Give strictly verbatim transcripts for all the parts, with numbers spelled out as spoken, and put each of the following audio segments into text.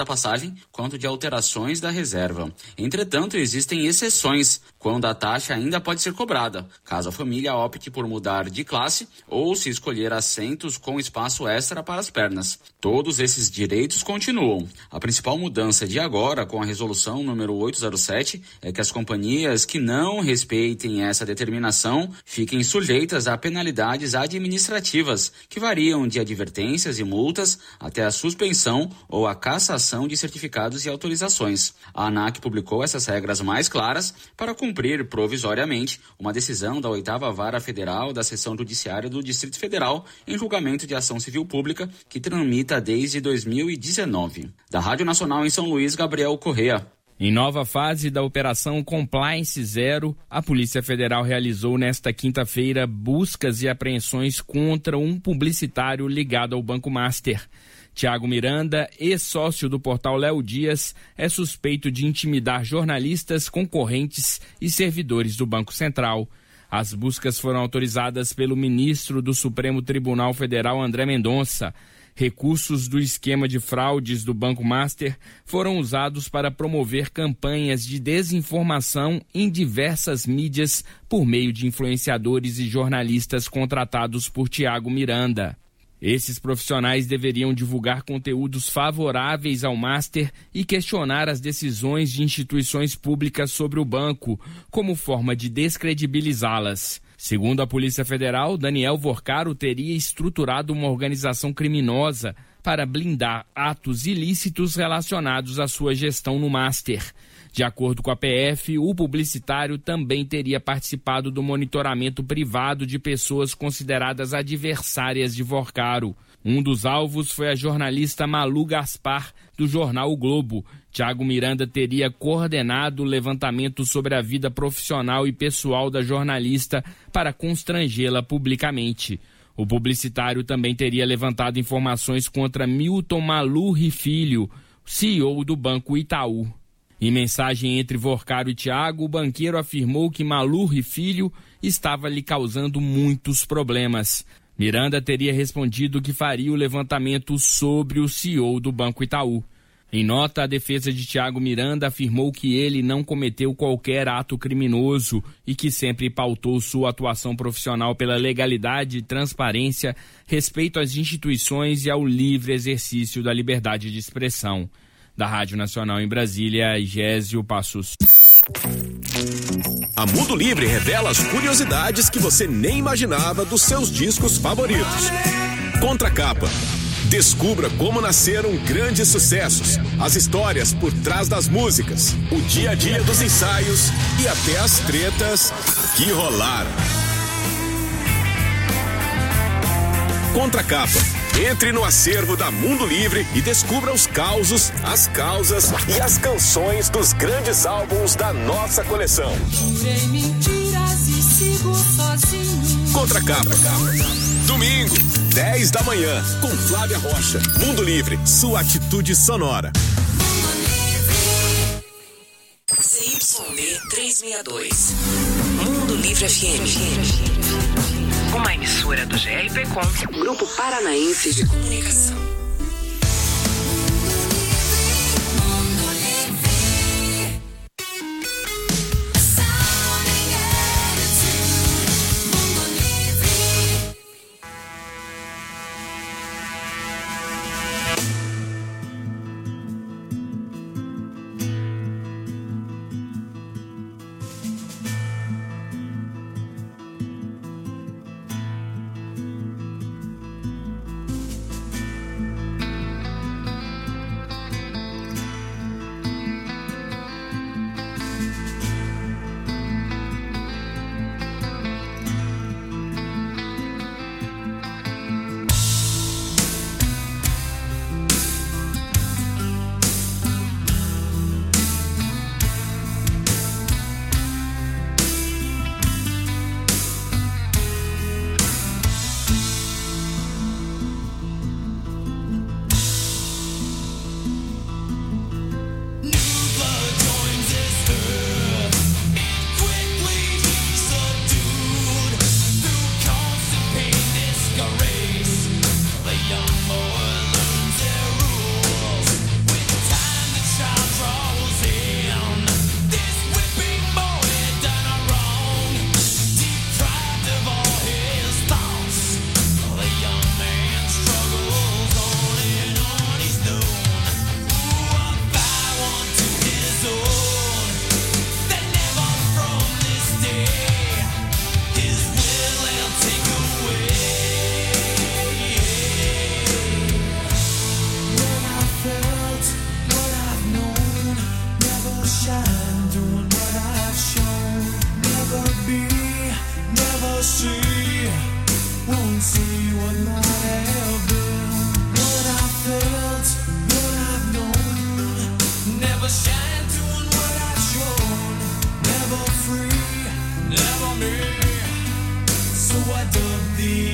da passagem quanto de alterações da reserva. Entretanto, existem exceções, quando a taxa ainda pode ser cobrada, caso a família opte por mudar de classe ou se escolher assentos com espaço extra para as pernas. Todos esses direitos continuam. A principal mudança de agora, com a resolução número oitocentos e sete, é que as companhias que não respeitem essa determinação fiquem sujeitas a penalidades administrativas, que variam de advertências e multas até a suspensão ou a cassação de certificados e autorizações. A ANAC publicou essas regras mais claras para cumprir provisoriamente uma decisão da oitava Vara Federal da Seção Judiciária do Distrito Federal em julgamento de ação civil pública que tramita desde dois mil e dezenove. Da Rádio Nacional em São Luís, Gabriel Correa. Em nova fase da Operação Compliance Zero, a Polícia Federal realizou nesta quinta-feira buscas e apreensões contra um publicitário ligado ao Banco Master. Tiago Miranda, ex-sócio do portal Léo Dias, é suspeito de intimidar jornalistas, concorrentes e servidores do Banco Central. As buscas foram autorizadas pelo ministro do Supremo Tribunal Federal, André Mendonça. Recursos do esquema de fraudes do Banco Master foram usados para promover campanhas de desinformação em diversas mídias por meio de influenciadores e jornalistas contratados por Tiago Miranda. Esses profissionais deveriam divulgar conteúdos favoráveis ao Master e questionar as decisões de instituições públicas sobre o banco, como forma de descredibilizá-las. Segundo a Polícia Federal, Daniel Vorcaro teria estruturado uma organização criminosa para blindar atos ilícitos relacionados à sua gestão no Master. De acordo com a P F, o publicitário também teria participado do monitoramento privado de pessoas consideradas adversárias de Vorcaro. Um dos alvos foi a jornalista Malu Gaspar, do jornal O Globo. Tiago Miranda teria coordenado o levantamento sobre a vida profissional e pessoal da jornalista para constrangê-la publicamente. O publicitário também teria levantado informações contra Milton Malurri Filho, C E O do Banco Itaú. Em mensagem entre Vorcaro e Tiago, o banqueiro afirmou que Malurri Filho estava lhe causando muitos problemas. Miranda teria respondido que faria o levantamento sobre o C E O do Banco Itaú. Em nota, a defesa de Tiago Miranda afirmou que ele não cometeu qualquer ato criminoso e que sempre pautou sua atuação profissional pela legalidade e transparência, respeito às instituições e ao livre exercício da liberdade de expressão. Da Rádio Nacional em Brasília, Gésio Passos. A Mundo Livre revela as curiosidades que você nem imaginava dos seus discos favoritos. Contracapa. Descubra como nasceram grandes sucessos, as histórias por trás das músicas, o dia a dia dos ensaios e até as tretas que rolaram. Contracapa. Entre no acervo da Mundo Livre e descubra os causos, as causas e as canções dos grandes álbuns da nossa coleção. Jurei mentiras e sigo sozinho. Contracapa. Domingo, dez da manhã, com Flávia Rocha. Mundo Livre, sua atitude sonora. C Y B trezentos e sessenta e dois. Mundo Livre F M. Uma emissora do G R P Com, Grupo Paranaense de Comunicação. shine doing what I've shown. Never free, never me. So I dug the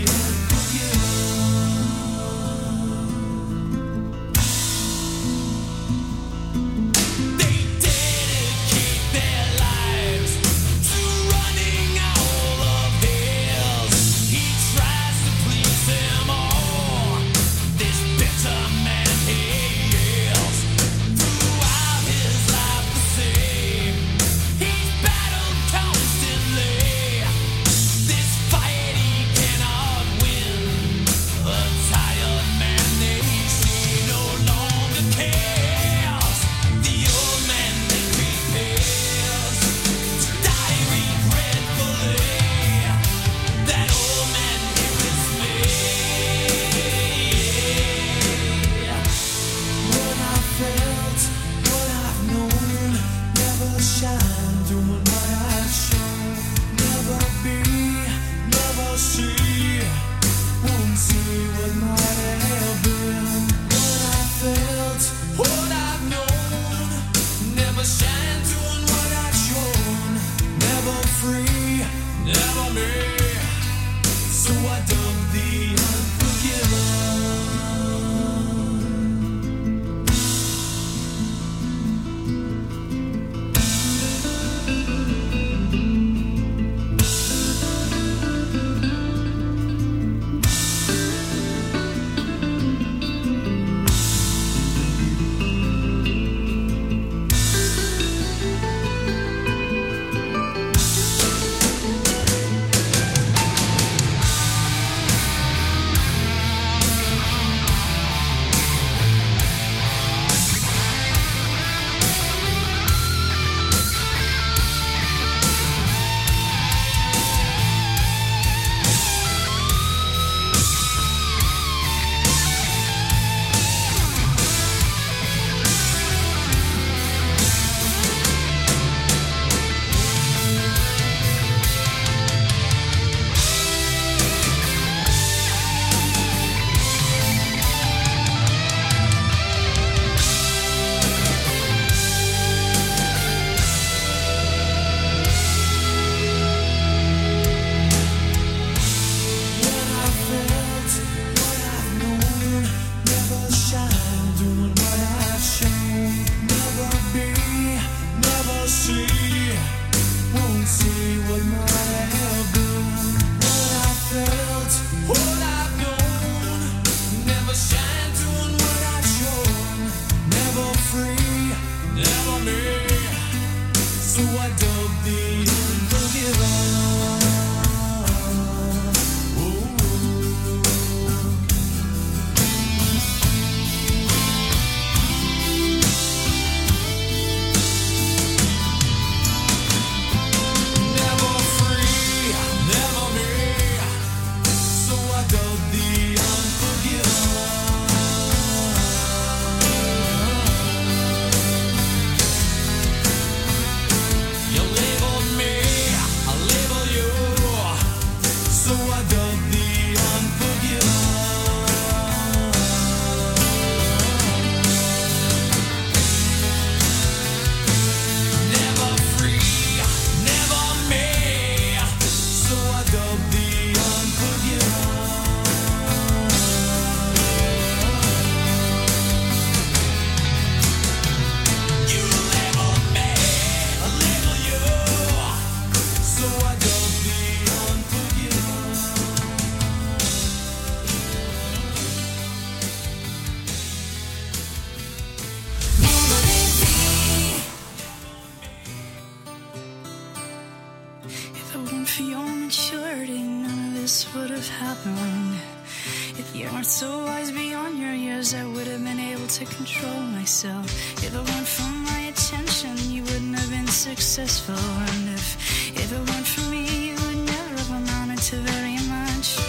successful, and if, if it weren't for me, you would never have amounted to very much.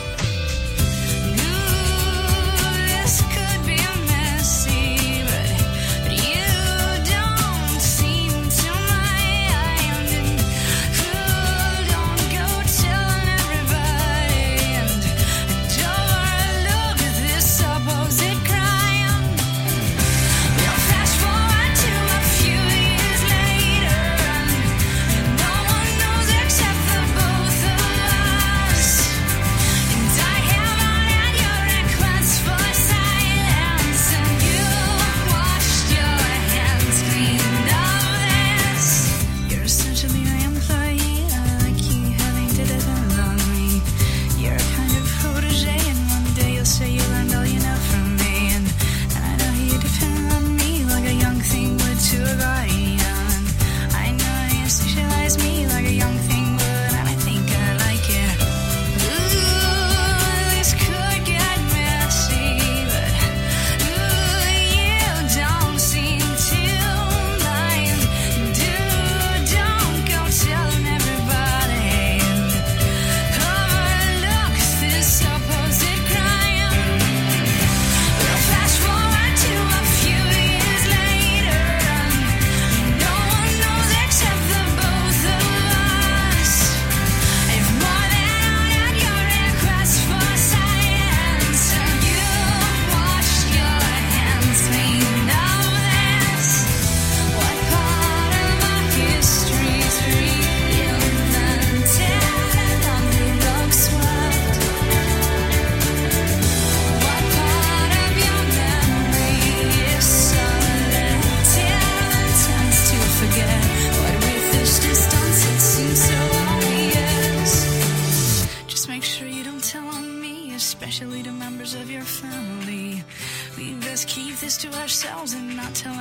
Fast forward to a few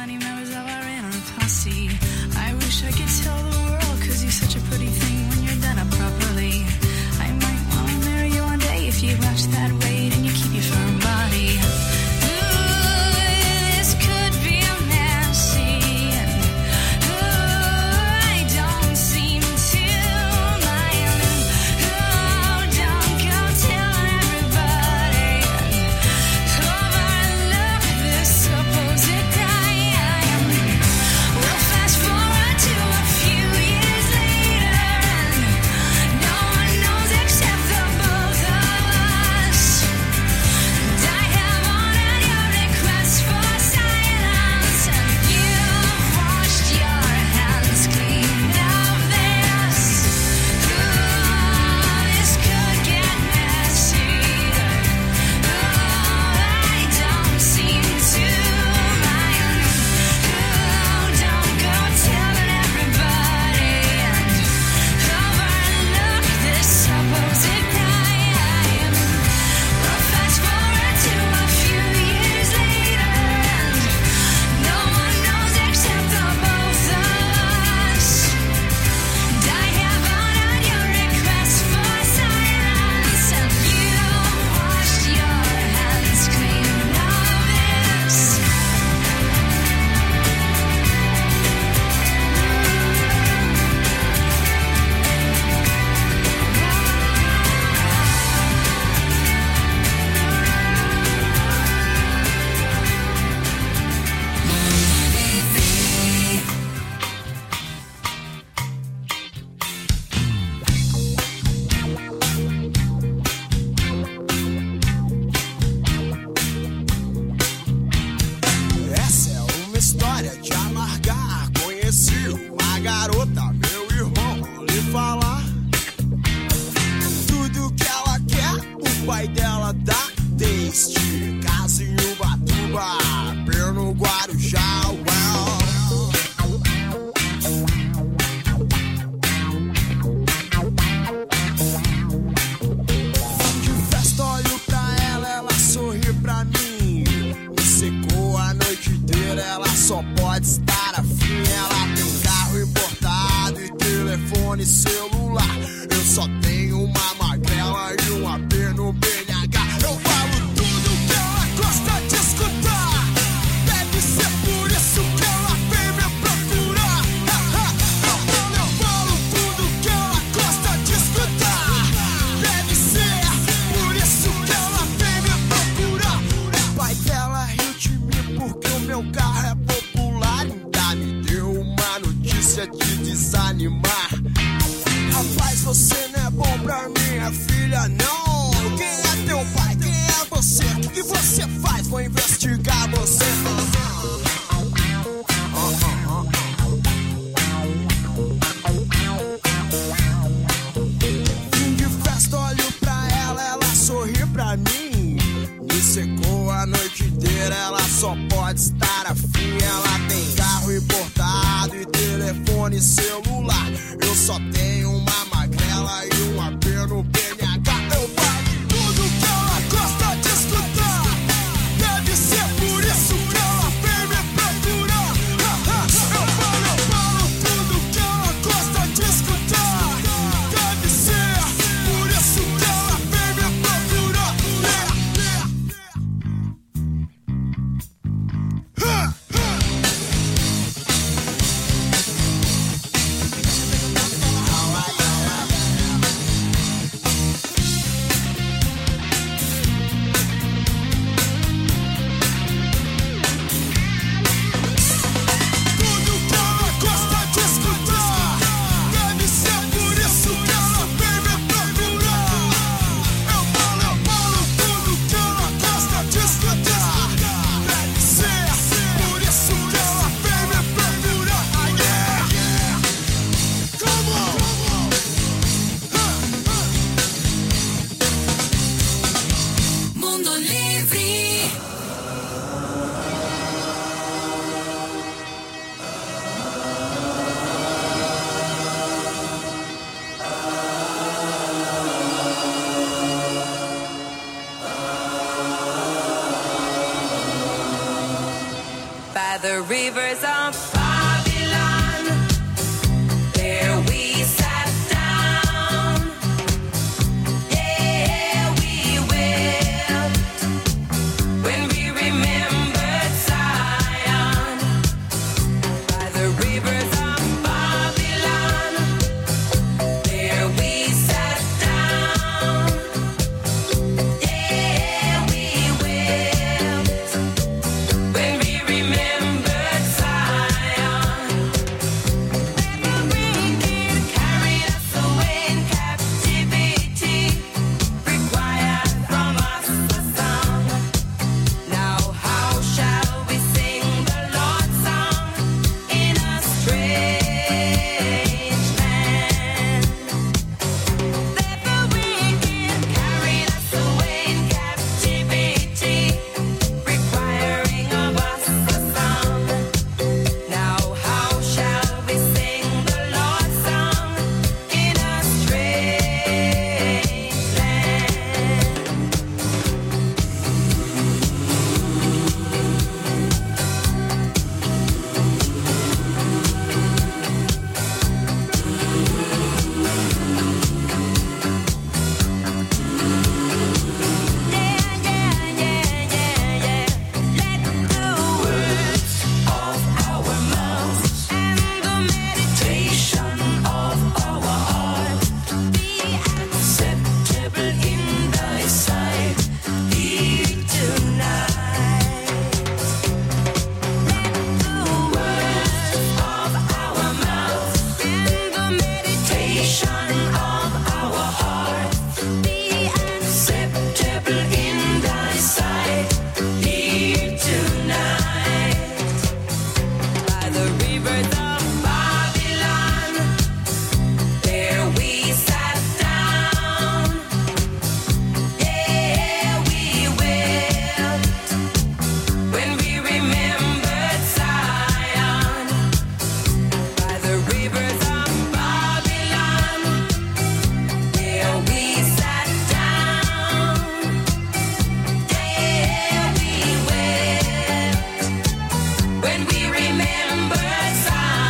tiny members of our inner posse. I wish I could tell the world, cause you're such a pretty thing when you're done up properly. I might wanna marry you one day if you watch that weight and you keep your firm body. Rapaz, você não é bom pra minha filha, não. rivers of Babylon, there we sat down. Yeah, we will, when we remembered Zion, by the rivers of Babylon, there we sat down. Yeah, we will, when we remembered Zion. The wicked carried us away in captivity, required from us a song. Now how shall we sing the Lord's song in a strange land? That the wicked carried us away in captivity, requiring of us a song. Now how shall we sing the Lord's song in a strange land? Let the words of our mouths and the meditation of our heart be acceptable in thy sight, Lead tonight. Let the words of our mouths and the meditation of our heart be acceptable in thy sight, Lead tonight. By the rivers of Babylon, there we sat down. Yeah, we will, when we remembered Zion. By the rivers of Babylon, there we sat down. Yeah, we will, when we remembered Zion.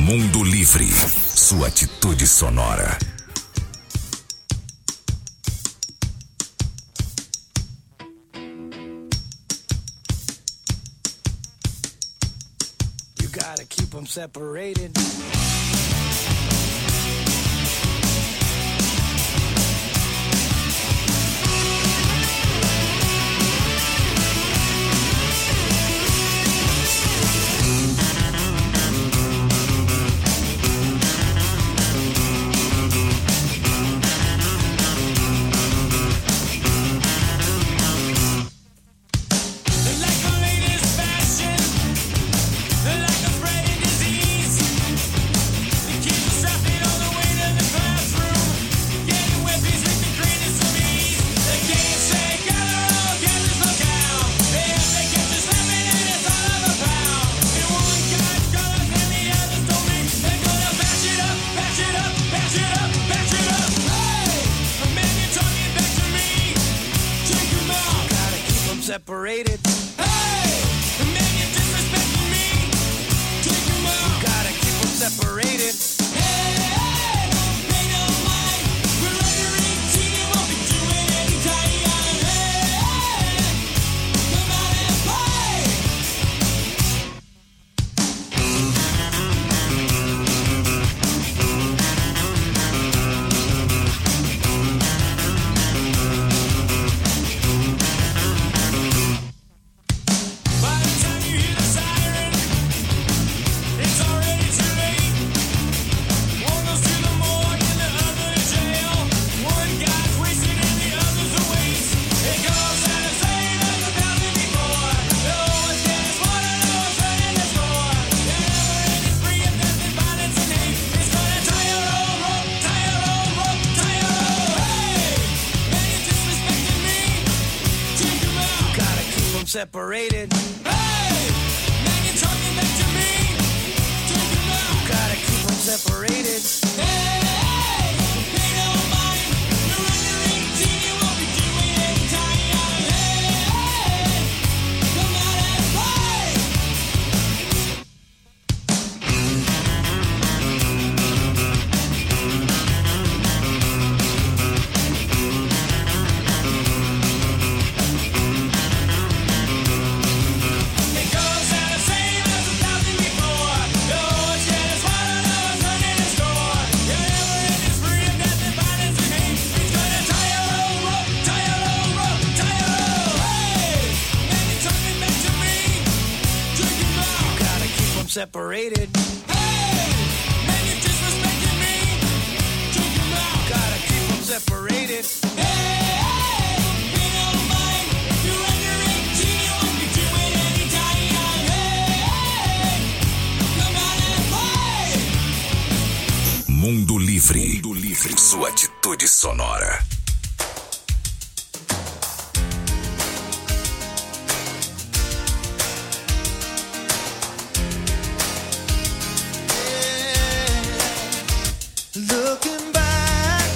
Mundo Livre, sua atitude sonora. You gotta keep them separated. Separated. Hey, the man you're disrespecting me. Take him out. You gotta keep them separated. Hey, hey, don't pay no mind. We're under eighteen and won't be doing any time. Hey, hey, come out and play. Separated. Hey, man, you're talking back to me. Take him out. You gotta keep them separated. Hey, hey, don't pay no mind. You're under eighteen, you won't be doing any time. Hey, hey, come out and play. Separated. Hey, man, you're disrespecting me. Take him out. Gotta keep them separated. Hey, hey, don't pay no mind. You're under eighteen, you won't be doing any time. Hey, hey, come out and play. Mundo Livre. Mundo Livre, sua atitude sonora. Looking back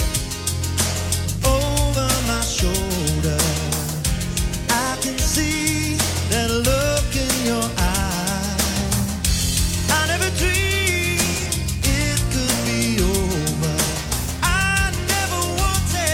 over my shoulder, I can see that look in your eye. I never dreamed it could be over. I never wanted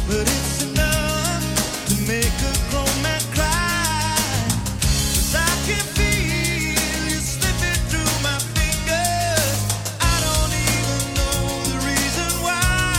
but it's enough to make a grown man cry. 'Cause I can feel you slipping through my fingers. I don't even know the reason why.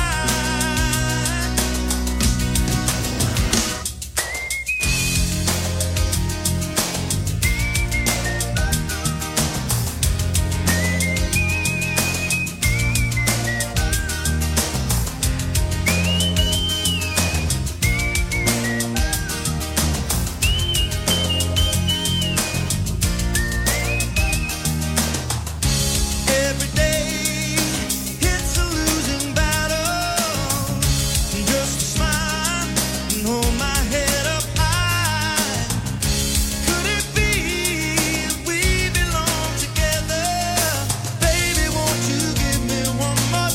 Every day it's a losing battle. Just smile and hold my head up high. Could it be we belong together? Baby, won't you give me one more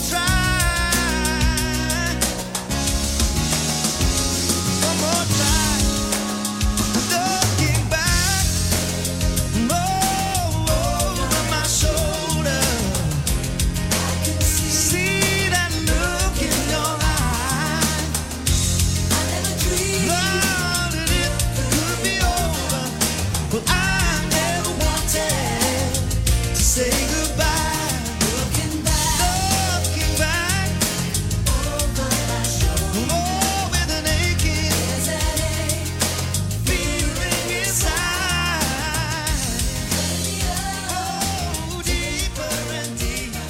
try? One more try. Looking back, oh, over my shoulder. See that look in your eye. Love that it could be over, but I never wanted to say goodbye. Looking back, looking back, over my shoulder. Oh, with an aching feeling inside. Oh, deeper and deeper.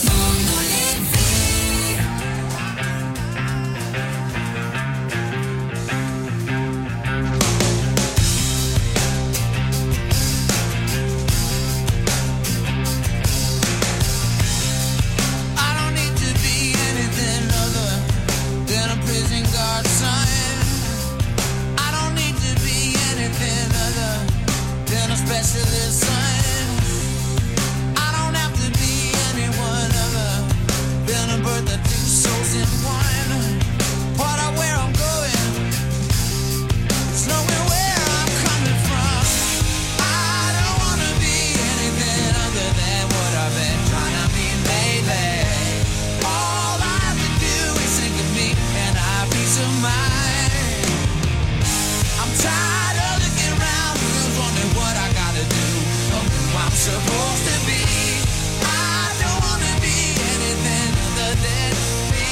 I don't need to be anything other than a prison guard son. I don't need to be anything other than a specialist son. I don't have to be anyone other than a bird that two souls in one. What I where I'm going, it's knowing where I'm coming from. I don't wanna be anything other than what I've been trying to be lately. All I have to do is think of me and I have peace of mind. I'm tired of looking around, who's wondering what I gotta do, or who I'm supposed to be. I don't wanna be anything other than me.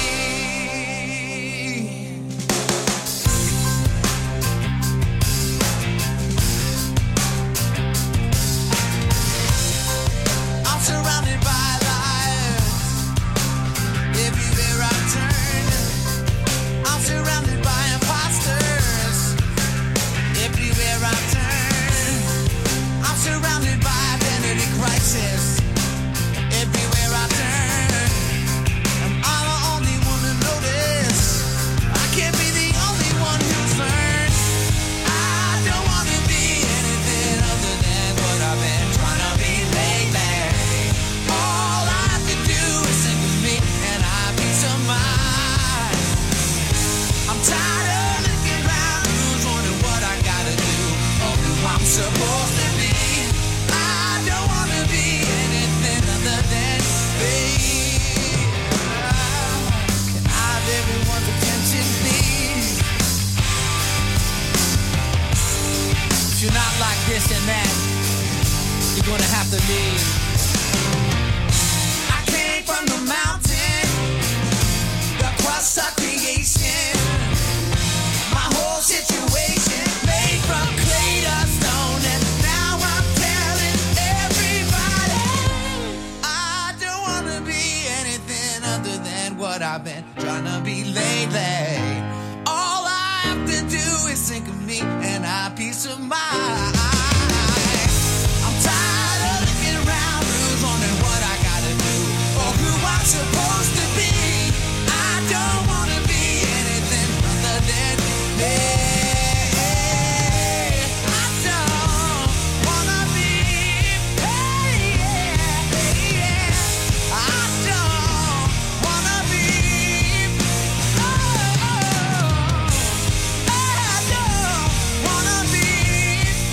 I'm surrounded by lies. Everywhere I turn, I'm surrounded by imposters. Everywhere I turn, I'm surrounded by identity crisis. Everywhere I turn, am I the only one to notice? I can't be the only one who's learned. I don't wanna be anything other than what I've been trying to be lately. All I have to do is think of me and I have peace of mind. I'm tired of looking around, who's wondering what I gotta do, or who I'm supposed to be. I don't wanna be anything other than me. Can I have everyone's attention, please? If you're not like this and that, you're gonna have to leave. I came from the mountain, the crust of creation. My whole situation made from clay to stone, and now I'm telling everybody I don't wanna be anything other than what I've been trying to be lately. All I have to do is think of me and I have peace of mind. I'm tired of looking around, who's wondering what I gotta do, or who I'm supposed to be. I don't wanna be anything other than me. I don't wanna be, hey, yeah, hey, yeah. I don't wanna be, oh, oh, I don't wanna be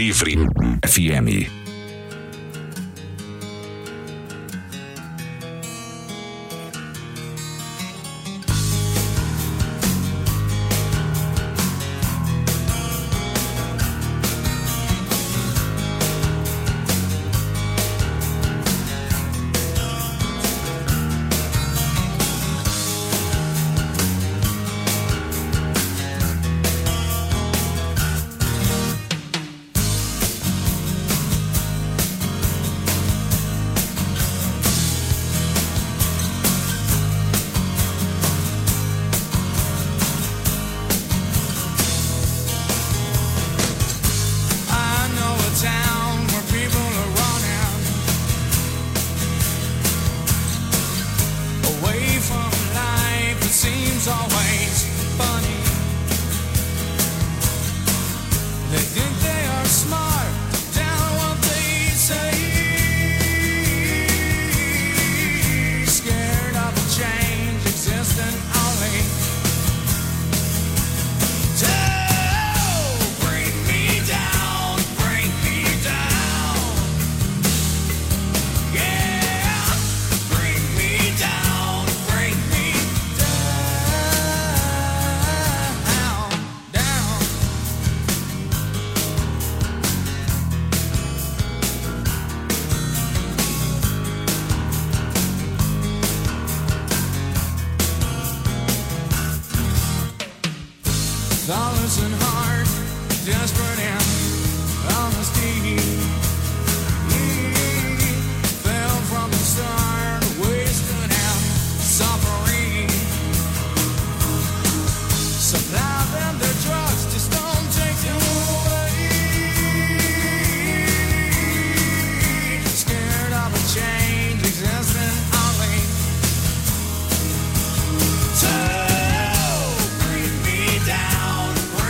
Livre F M. Dollars and heart, desperate and honesty. Fell from the start, wasted and suffering. Supply them their drugs, just don't take them away. Scared of a change, existing only. So bring me down.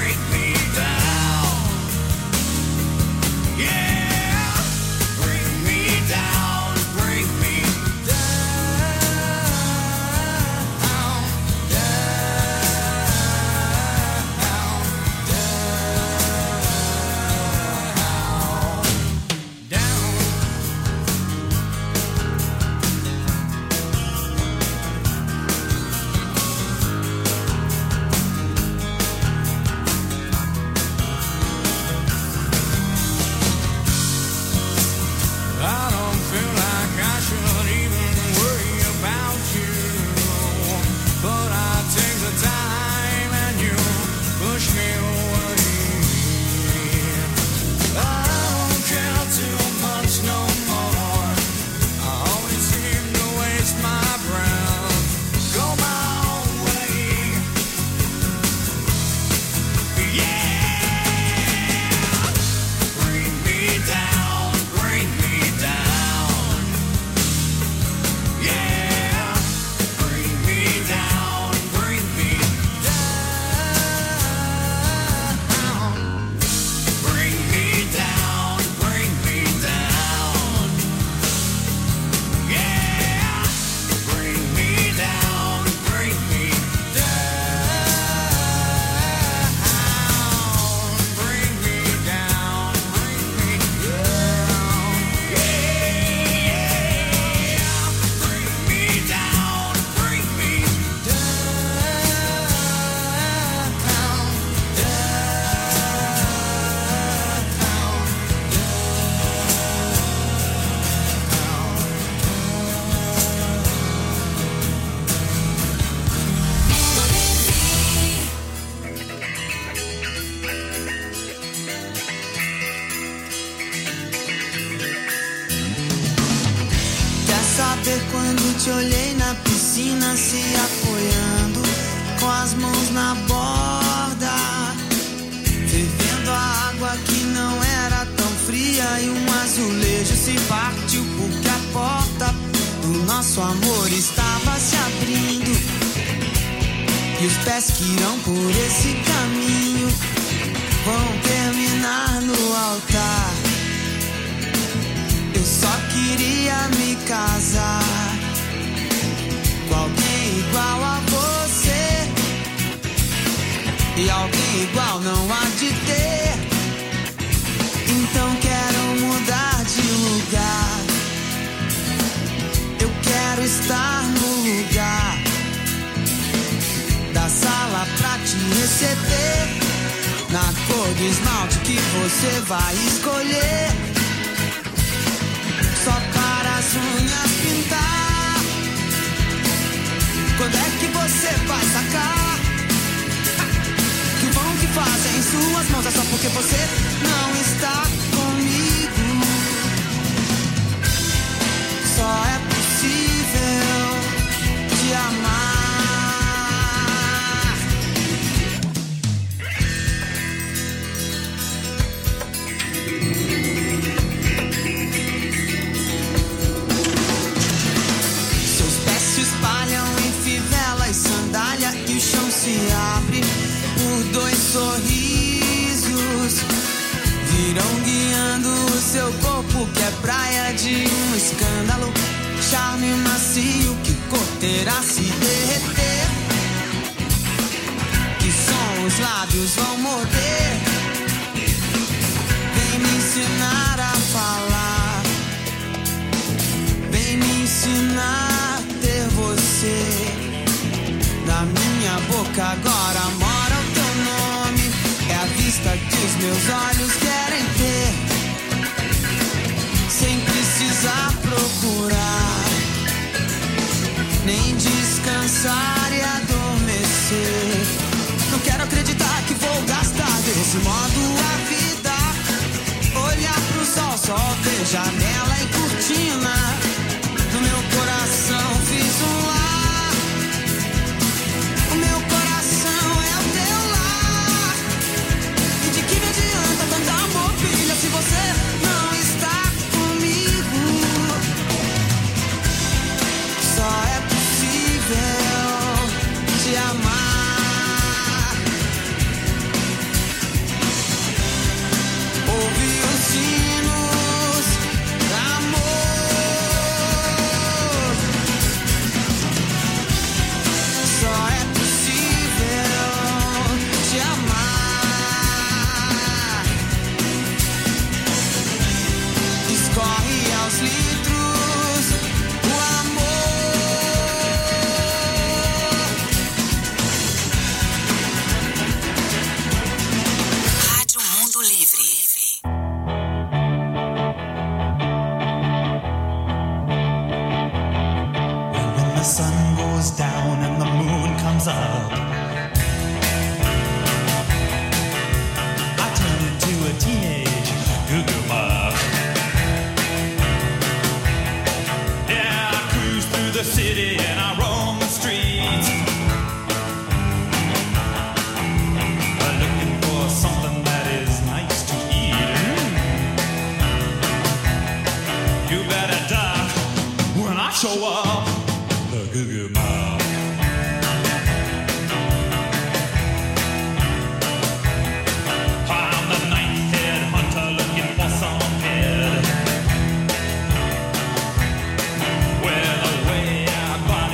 Quando te olhei na piscina se apoiando com as mãos na borda, fervendo a água que não era tão fria e um azulejo se partiu porque a porta do nosso amor estava se abrindo e os pés que irão por esse caminho vão terminar no altar. Eu só queria me casar com alguém igual a você, e alguém igual não há de ter. Então quero mudar de lugar. Eu quero estar no lugar da sala pra te receber, na cor do esmalte que você vai escolher, só para as unhas pintar. Quando é que você vai sacar que o vão que fazem em suas mãos é só porque você não está comigo? Só é possível te amar. Sandália e o chão se abre por dois sorrisos, virão guiando o seu corpo que é praia de um escândalo, charme macio que corterá se derreter, que som os lábios vão morder. Vem me ensinar a falar, vem me ensinar a ter você. Na minha boca agora mora o teu nome, é a vista que os meus olhos querem ter, sem precisar procurar, nem descansar e adormecer. Não quero acreditar que vou gastar desse modo a vida, olhar pro sol, só ver janela e cortina. No meu coração fiz um lar. Se você não está comigo, só é possível te amar. Ouvir os sinos do amor, só é possível te amar. Corre aos litros o amor. Rádio Mundo Livre. When the sun goes down and the moon comes up, I turn into a teenage goo-goo mob. The city and I roam the streets, looking for something that is nice to eat. You better die when I show up, the goo-goo mob. I'm the night-head hunter looking for some head. Well, the way I buy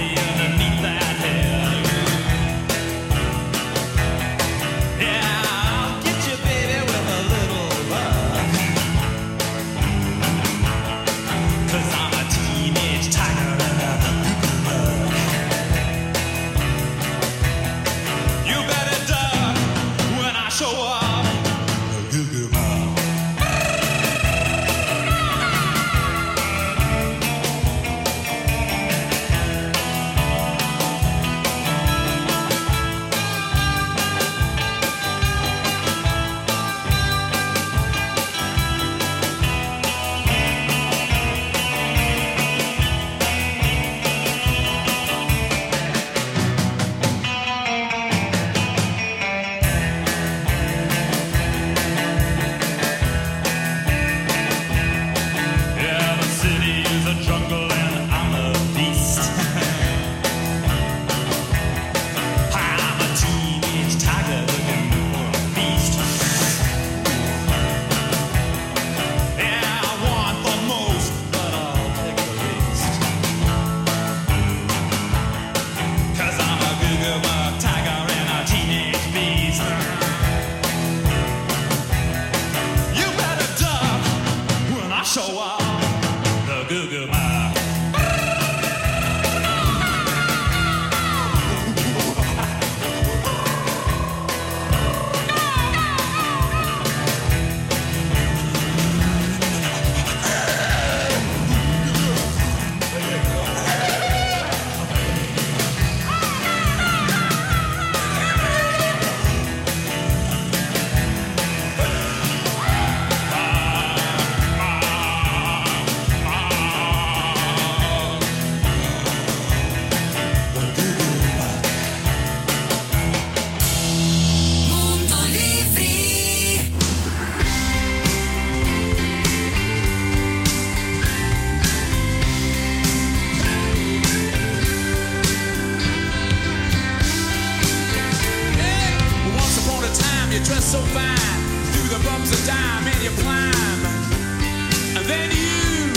you dress so fine, through the bumps of dime and you climb. And then you,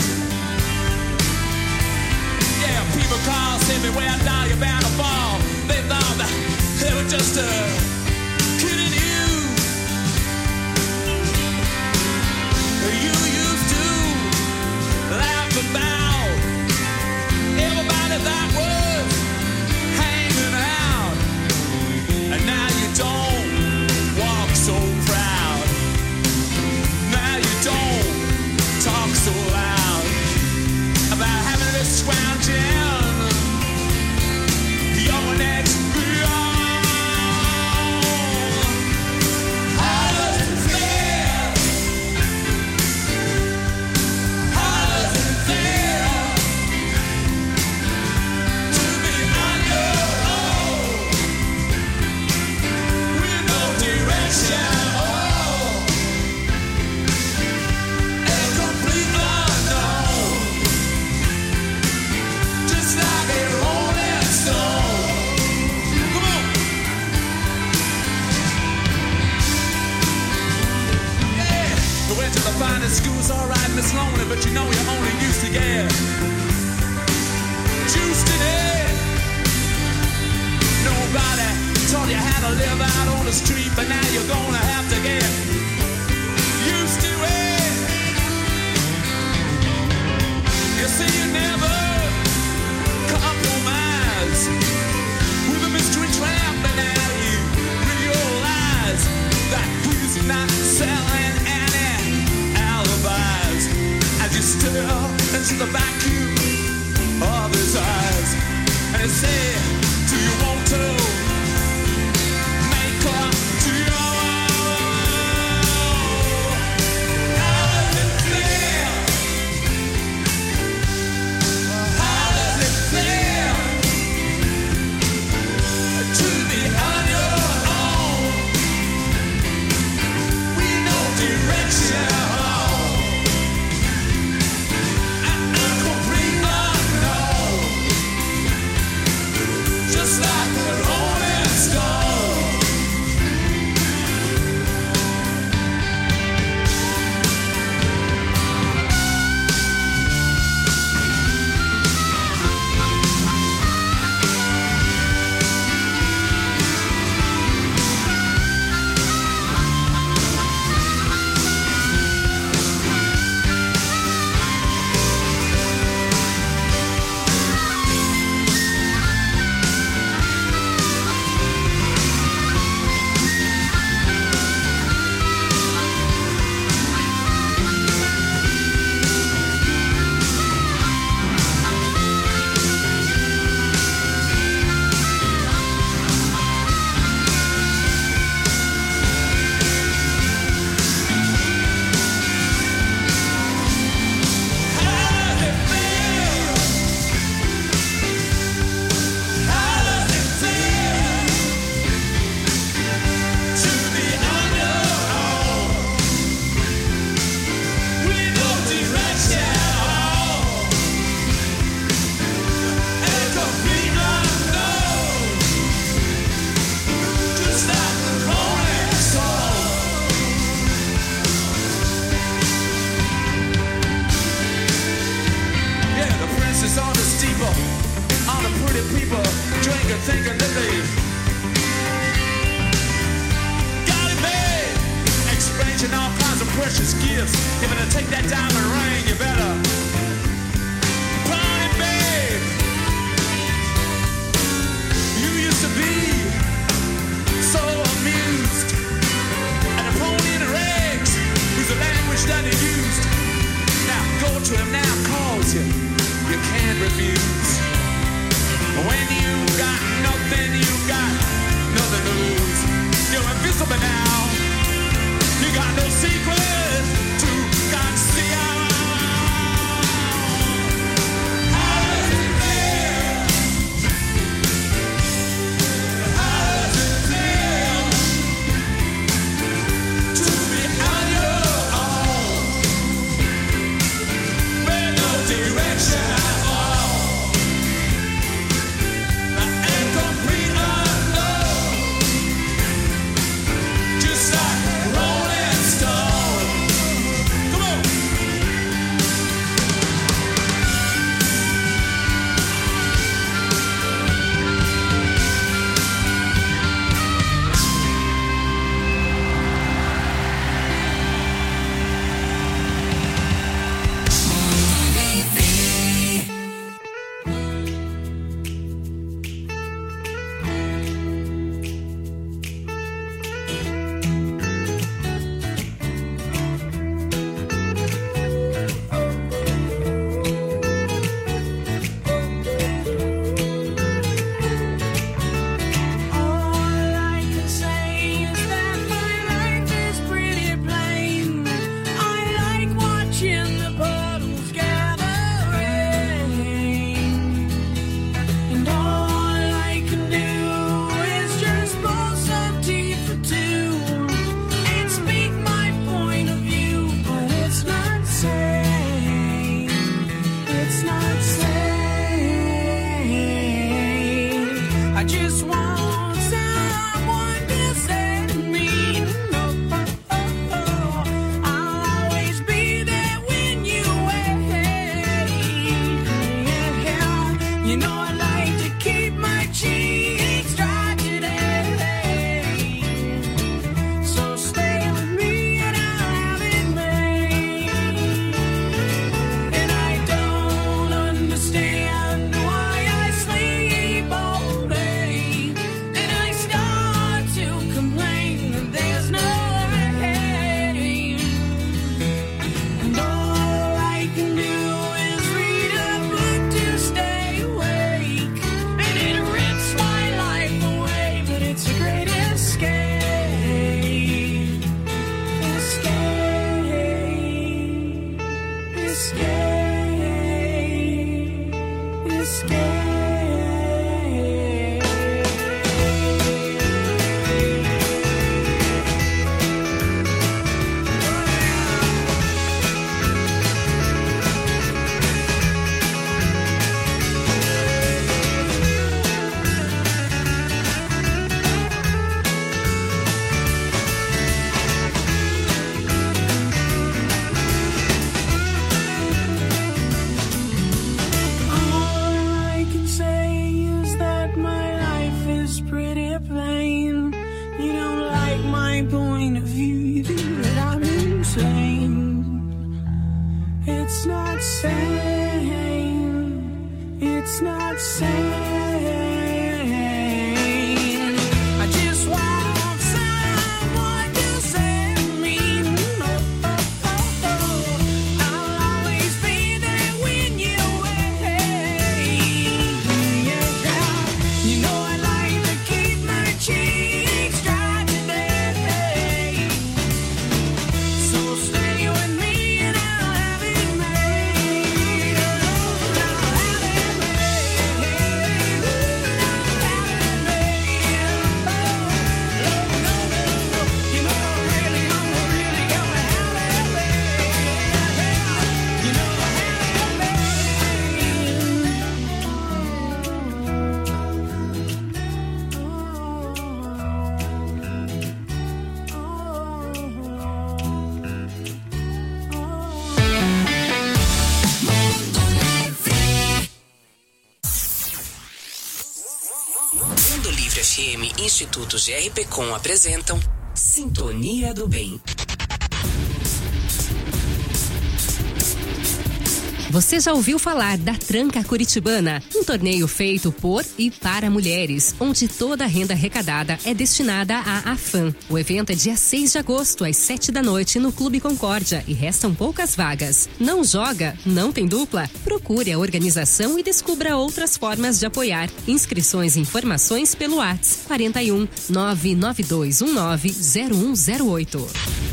yeah, people call, say me where down you're bound to fall. They thought that they were just uh, kidding you. You used to laugh about everybody that was hanging out, and now you don't walk so proud. Now you don't talk so loud about having this scrounging your next beyond. How does it feel? How does it feel to be on your own with no direction? The finest school's alright and it's lonely, but you know you're only used to get juiced in it. Nobody taught you how to live out on the street, but now you're gonna have to get used to it. You see, you never compromise with a mystery tramp, but now you realize that he's not selling as you stare into the vacuum of his eyes, and you say, do you want to make up to your own? How does it feel? How does it feel to be on your own with no direction? Just just want someone to set me no. I'll always be there when you wait. You know I like to keep my cheeks dry today. So stay with me and I'll have it made. And I don't understand why I sleep all day. And I start to complain that there's no rain. And all I can do is read a book to stay awake. And it rips my life away, but it's a great escape. Escape. Escape. Escape. All I can say is that my life is pretty plain. You don't like my point of view, you think that I'm insane. It's not sane. It's not sane. I just want someone to set me no. I'll always be there when you wait. You know I like to keep my cheeks dry today. So stay with me and I'll have it made. I'll have it made. I'll have it made. Oh, no, no, no. You know I really, I'm really gonna have it made. You know I have it Mundo Livre F M e Instituto G R P Com apresentam Sintonia do Bem. Você já ouviu falar da Tranca Curitibana? Um torneio feito por e para mulheres, onde toda a renda arrecadada é destinada à AFAM. O evento é dia seis de agosto, às sete da noite, no Clube Concórdia, e restam poucas vagas. Não joga? Não tem dupla? Procure a organização e descubra outras formas de apoiar. Inscrições e informações pelo WhatsApp quarenta e um, nove nove dois um nove, zero um zero oito.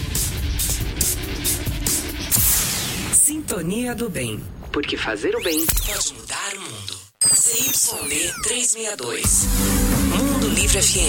Sintonia do Bem. Porque fazer o bem pode mudar o mundo. C Y B trezentos e sessenta e dois. Mundo Livre F M.